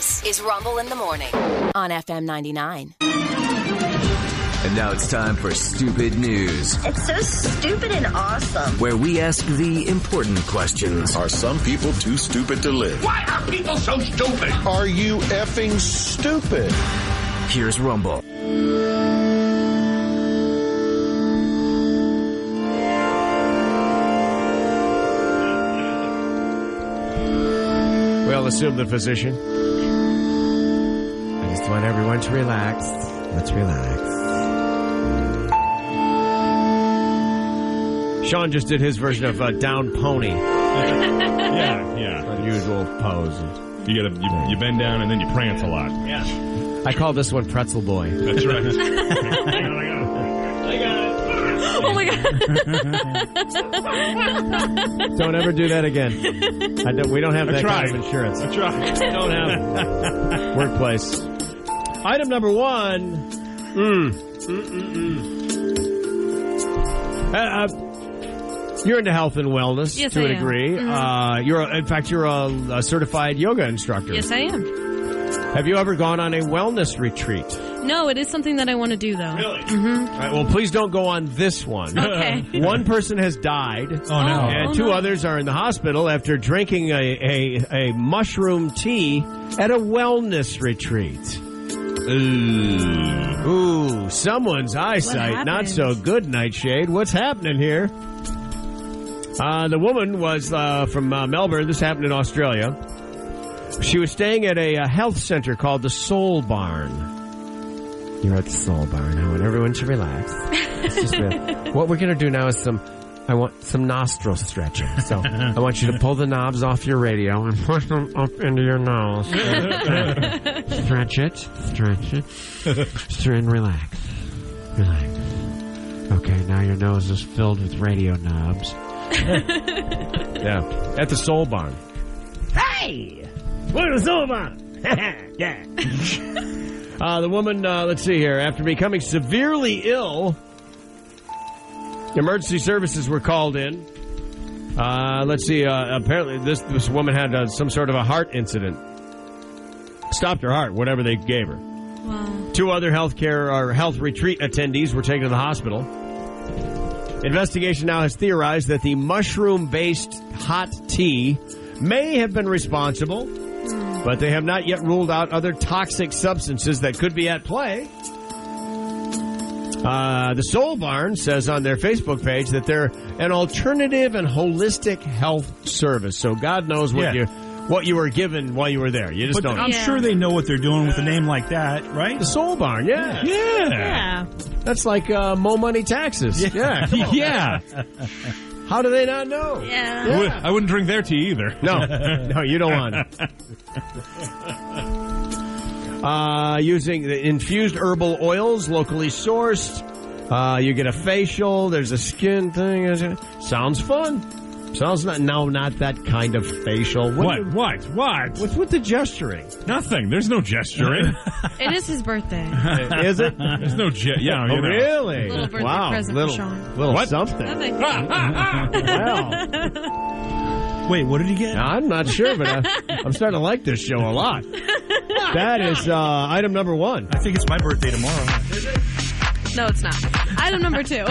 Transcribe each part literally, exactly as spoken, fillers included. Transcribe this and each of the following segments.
This is Rumble in the Morning on F M ninety-nine. And now it's time for Stupid News. It's so stupid and awesome. Where we ask the important questions. Are some people too stupid to live? Why are people so stupid? Are you effing stupid? Here's Rumble. Well, assume the physician. I just want everyone to relax. Let's relax. Sean just did his version of uh, down pony. yeah, yeah. Unusual pose. You gotta you, you bend down and then you prance a lot. Yeah. I call this one Pretzel Boy. That's right. I got it. I got it. Oh my God. Don't ever do that again. I don't, we don't have I that tried. kind of insurance. I tried. Don't have it. Workplace. Item number one. Mm. Mm-mm-mm. Uh, uh, You're into health and wellness Yes, to I a am. degree. Mm-hmm. Uh, you're, a, in fact, you're a, a certified yoga instructor. Yes, I am. Have you ever gone on a wellness retreat? No, it is something that I want to do, though. Really? Mm-hmm. All right, well, please don't go on this one. Okay. One person has died. Oh, no. And Oh, two no. others are in the hospital after drinking a, a, a mushroom tea at a wellness retreat. Ooh. Ooh, someone's eyesight not so good, Nightshade. What's happening here? Uh, the woman was uh, from uh, Melbourne. This happened in Australia. She was staying at a, a health center called the Soul Barn. You're at the Soul Barn. I want everyone to relax. It's just a, what we're going to do now is some, I want some nostril stretching. So I want you to pull the knobs off your radio and push them up into your nose. Stretch it, stretch it, and relax. Relax. Okay, now your nose is filled with radio knobs. Yeah, at the Soul Barn. Hey! We're the Soul Barn! Yeah. Uh, the woman, uh, let's see here, after becoming severely ill, emergency services were called in. Uh, let's see, uh, apparently this, this woman had uh, some sort of a heart incident. Stopped her heart, whatever they gave her. Wow. Two other healthcare or health retreat attendees were taken to the hospital. Investigation now has theorized that the mushroom-based hot tea may have been responsible, but they have not yet ruled out other toxic substances that could be at play. Uh, the Soul Barn says on their Facebook page that they're an alternative and holistic health service. So God knows what Yeah. you what you were given while you were there. You just But don't know. I'm Yeah. sure they know what they're doing with a name like that, right? The Soul Barn, yeah. Yeah. Yeah. That's like uh, Mo Money Taxes. Yeah. come on. Yeah. How do they not know? Yeah. I, would, I wouldn't drink their tea either. No, no, you don't want it. Uh, using the infused herbal oils, locally sourced. Uh, you get a facial. There's a skin thing. Sounds fun. Sounds not no, not that kind of facial. What? What? What? What's with the gesturing? Nothing. There's no gesturing. It is his birthday. Is it? There's no ge- Yeah. Oh, You know. really? Little birthday wow. present for little, Sean. little What? something. Nothing. Wow. Wait, what did he get? I'm not sure, but I, I'm starting to like this show a lot. That is uh, item number one. I think it's my birthday tomorrow. No, it's not. Item number two.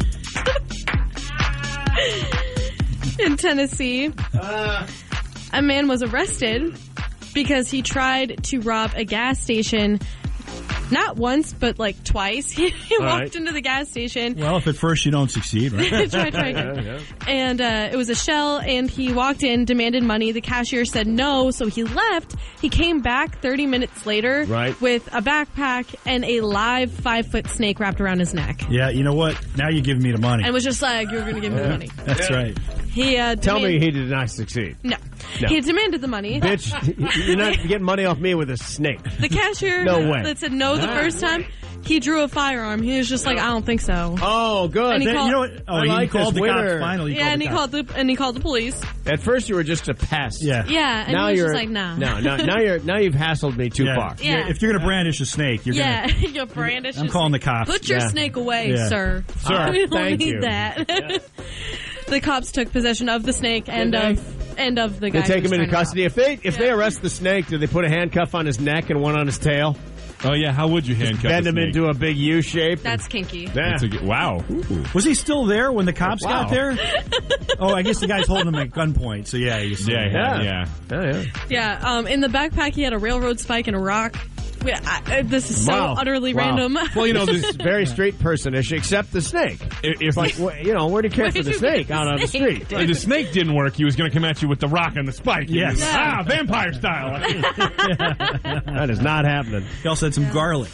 In Tennessee, a man was arrested because he tried to rob a gas station. Not once, but like twice. He, he walked right. into the gas station. Well, if at first you don't succeed, right? try, try again. And uh, it was a Shell, and he walked in, demanded money. The cashier said no, so he left. He came back thirty minutes later Right. with a backpack and a live five-foot snake wrapped around his neck. Yeah, you know what? Now you're giving me the money. And was just like, you're going to give me the money. That's right. He uh, Tell me demand- he did not succeed. No. No. He demanded the money. Bitch, you're not getting money off me with a snake. The cashier No way. that said no the first time, he drew a firearm. He was just like, I don't think so. Oh, good. And he Then, called- you know what? Oh, I you like called this the cops winner. finally. You Yeah, called and the he cops. called the and he called the police. At first, you were just a pest. Yeah. Yeah, and Now he was you're just like, nah. No, no. Now you're now you've hassled me too Yeah. far. Yeah. If you're going to brandish a snake, you're Yeah, going you're brandish. I'm your calling snake. the cops. Put your Yeah. snake away, Yeah. sir. Sir, we don't thank need you. that. The cops took possession of the snake and Did of and of the guy. They take who's him into trying to custody. rob. If they if they Yeah. arrest the snake, do they put a handcuff on his neck and one on his tail? Oh, yeah, how would you handcuff Bend a him snake? into a big U shape? That's kinky. Yeah. That's a good, wow. Was he still there when the cops Wow. got there? Oh, I guess the guy's holding him at gunpoint. So yeah, he's Yeah, yeah, Yeah. yeah. Yeah, yeah. Yeah, um, in the backpack he had a railroad spike and a rock. Wait, I, I- this is so Wow. utterly Wow. random. Well, you know, this is very straight person-ish, except the snake. If, if Like, wh- you know, where do you care Where for did the you snake get the out on the snake? street? if the snake didn't work, he was going to come at you with the rock and the spike. Yes. Yeah. Ah, vampire style. That is not happening. He also had some garlic.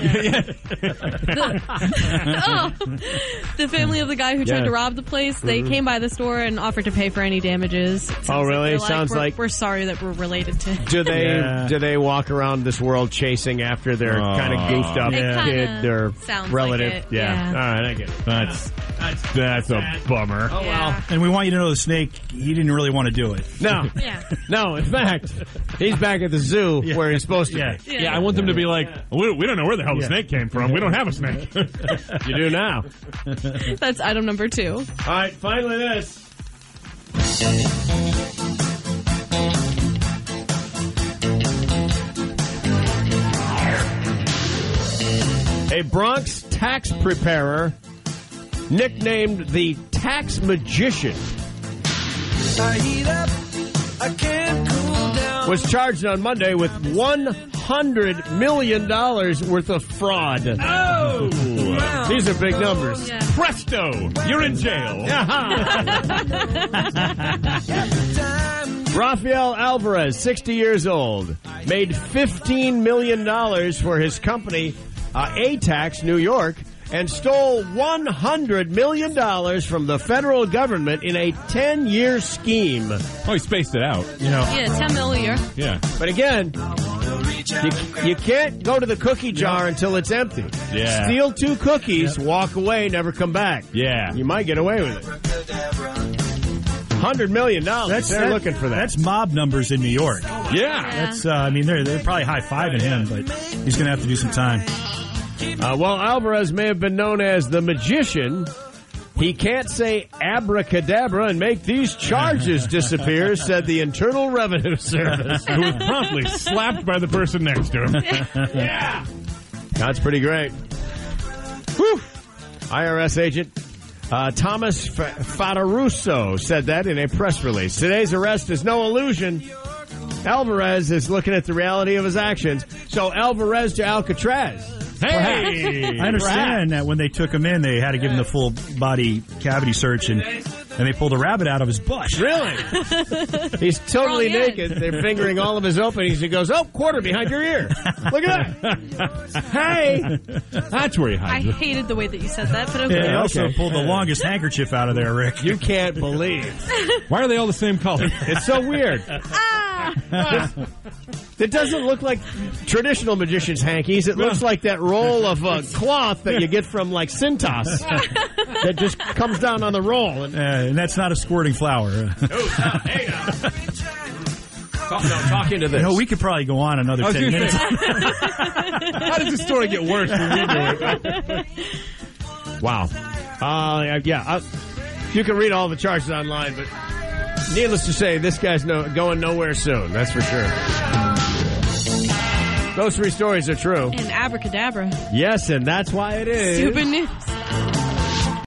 Oh. The family of the guy who tried Yeah. to rob the place, they came by the store and offered to pay for any damages. It sounds Oh, really? they're Sounds we're, like- we're sorry that we're related to. Do they Yeah. do they walk around this world chasing after their Oh. kind of goofed up It kinda kid, their sounds relative? like it, yeah. yeah. All right, I get it. That's, that's a bummer. Oh, Yeah. And we want you to know the snake, he didn't really want to do it. No, Yeah. no. In fact, he's back at the zoo where he's supposed to Yeah. be. Yeah, I want them to be like, we, we don't know where the hell the Yeah. snake came from. We don't have a snake. You do now. That's item number two. All right, finally this. A Bronx tax preparer nicknamed the Tax Magician was charged on Monday with one hundred million dollars worth of fraud. Oh! These are big numbers. Yeah. Presto! You're in jail. Rafael Alvarez, sixty years old, made fifteen million dollars for his company, uh, A-Tax New York, and stole one hundred million dollars from the federal government in a ten-year scheme. Oh, he spaced it out. You know, Yeah, ten mil a year. Yeah. But again, you, you can't go to the cookie jar until it's empty. Yeah. Steal two cookies, walk away, never come back. Yeah. You might get away with it. one hundred million dollars. that's They're that- looking for that. That's mob numbers in New York. Yeah. That's, uh, I mean, they're they're probably high fiving him, but he's going to have to do some time. Uh, while Alvarez may have been known as the magician, he can't say abracadabra and make these charges disappear, said the Internal Revenue Service. Who was promptly slapped by the person next to him. Yeah. That's pretty great. Whew. I R S agent uh, Thomas F- Fataruso said that in a press release. Today's arrest is no illusion. Alvarez is looking at the reality of his actions. So Alvarez to Alcatraz. Hey! I understand that when they took him in, they had to give him the full body cavity search, and and they pulled a rabbit out of his butt. Really? He's totally Wrong end. naked. They're fingering all of his openings. He goes, oh, quarter behind your ear. Look at that. Hey. That's where he I hides it. hated the way that you said that, but okay. Yeah, he also okay. pulled the longest handkerchief out of there, Rick. You can't believe. Why are they all the same color? It's so weird. It doesn't look like traditional magician's hankies. It looks like that roll of uh, cloth that you get from, like, Cintas that just comes down on the roll. And, Uh, and that's not a squirting flower. oh, hey now. Talk, no, talk into this. You know, we could probably go on another I was ten gonna minutes. say, how does the story get worse when we do it? Wow. Uh, yeah, uh, you can read all the charges online, but needless to say, this guy's no, going nowhere soon. That's for sure. Those three stories are true. And abracadabra. Yes, and that's why it is Stupid news.